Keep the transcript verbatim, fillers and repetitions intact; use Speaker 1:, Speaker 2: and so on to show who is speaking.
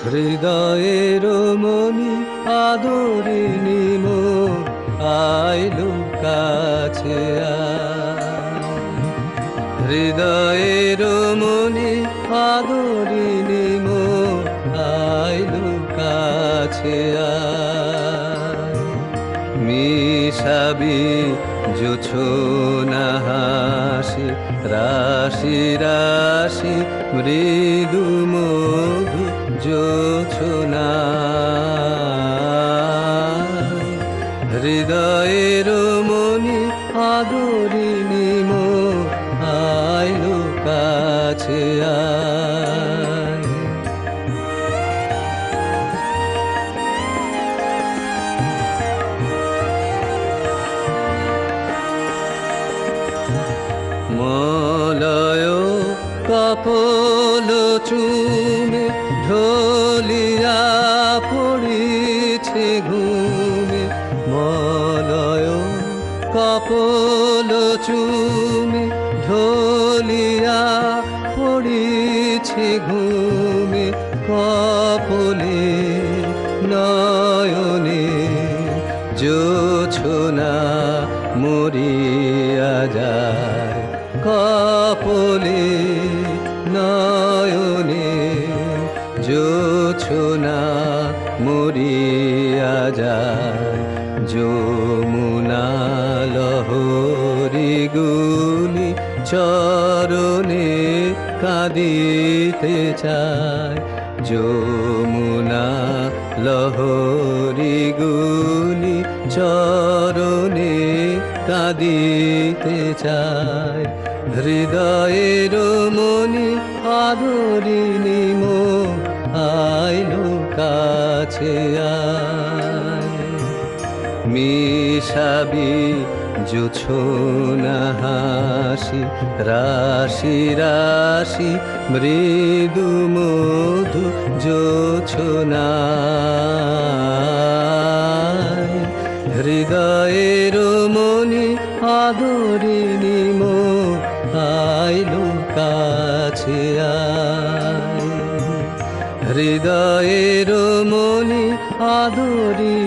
Speaker 1: হৃদয়ের মনি আদরিণী মো আইলো কাছে আয়। হৃদয়ের মনি আদরিণী মো আইলো কাছে আয়। মিশাবি জোছনা হাসি রাশি রাশি মৃদু মধু জোছনা। হৃদয়ের মনি আদরিণী মো আইলো কাছে আয়। মলয় কপল চুমে ঢলিয়া পড়িছে ঘুমে। মলয় কপল চুমে ঢলিয়া পড়িছে ঘুমে। কপলে নয়নে জোছনা মরিয়া যায়। কপলে নয়নে জোছনা মরিয়া যায়। যমুনা লহরী গুলি চরণে কাঁদিতে চায়। যমুনা লহরী গুলি চরণে কাঁদিতে চায়। হৃদয়ের মনি আদরিণী মো আইলো কাছে আয়। মিশাবি জোছনা হাসি রাশি রাশি মৃদু মধু জোছনা। হৃদয়ের মনি আদরিণী মো আইলো কাছে আয়। হৃদয়ের মনি আদরিণী